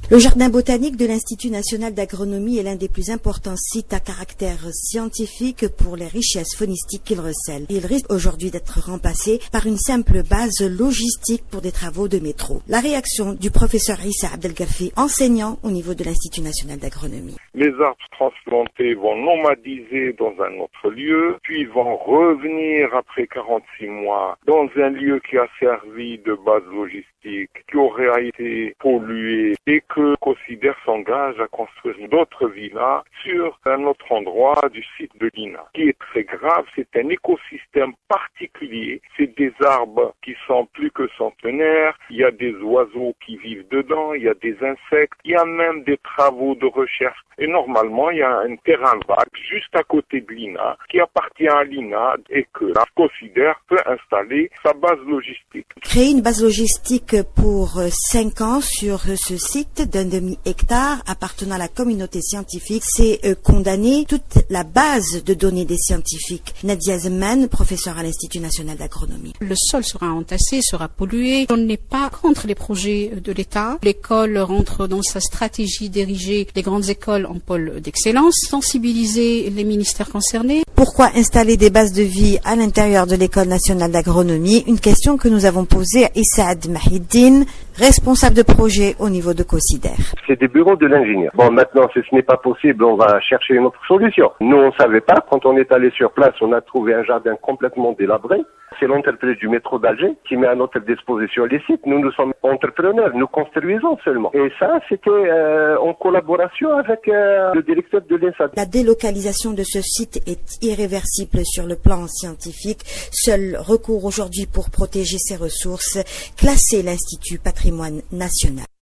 Le jardin botanique de l'Institut national d'agronomie est l'un des plus importants sites à caractère scientifique pour les richesses faunistiques qu'il recèle. Il risque aujourd'hui d'être remplacé par une simple base logistique pour des travaux de métro. La réaction du professeur Issa Abdelgafi, enseignant au niveau de l'Institut national d'agronomie. Les arbres transplantés vont nomadiser dans un autre lieu, puis vont revenir après 46 mois dans un lieu qui a servi de base logistique, qui aurait été pollué et que Cosider s'engage à construire d'autres villas sur un autre endroit du site de l'INA. Ce qui est très grave, c'est un écosystème particulier. C'est des arbres qui sont plus que centenaires, il y a des oiseaux qui vivent dedans, il y a des insectes, il y a même des travaux de recherche. Et normalement, il y a un terrain vague juste à côté de l'INA qui appartient à l'INA et que la Cosider peut installer sa base logistique. Créer une base logistique pour 5 ans sur ce site d'un demi-hectare appartenant à la communauté scientifique, c'est condamner toute la base de données des scientifiques. Nadia Zeman, professeure à l'Institut national d'agronomie. Le sol sera entassé, sera pollué. On n'est pas contre les projets de l'État. L'école rentre dans sa stratégie d'ériger les grandes écoles en pôle d'excellence, sensibiliser les ministères concernés. Pourquoi installer des bases de vie à l'intérieur de l'École nationale d'agronomie? Une question que nous avons posée à Issaad Mahiddin, responsable de projet au niveau de Cosider. C'est des bureaux de l'ingénieur. Bon, maintenant, si ce n'est pas possible, on va chercher une autre solution. Nous, on ne savait pas. Quand on est allé sur place, on a trouvé un jardin complètement délabré. C'est l'entreprise du métro d'Alger qui met à notre disposition les sites. Nous sommes entrepreneurs, nous construisons seulement. Et ça, c'était en collaboration avec le directeur de l'INSA. La délocalisation de ce site est irréversible sur le plan scientifique. Seul recours aujourd'hui pour protéger ses ressources, classer l'Institut patrimoine national.